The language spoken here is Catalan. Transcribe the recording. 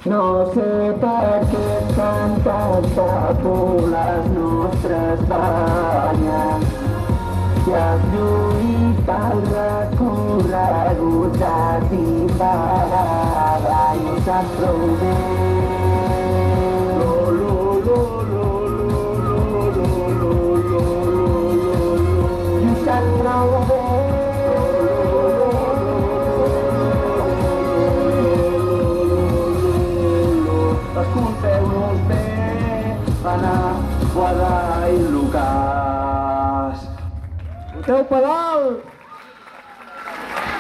No sé per què són tan tabú les nostres banyes. Si has lluit pel recorregut de Timbarada i ho saps prou bé. I ho saps prou bé. Escolteu-nos bé, Anna, Guadà i Lucas. Boteu pedal!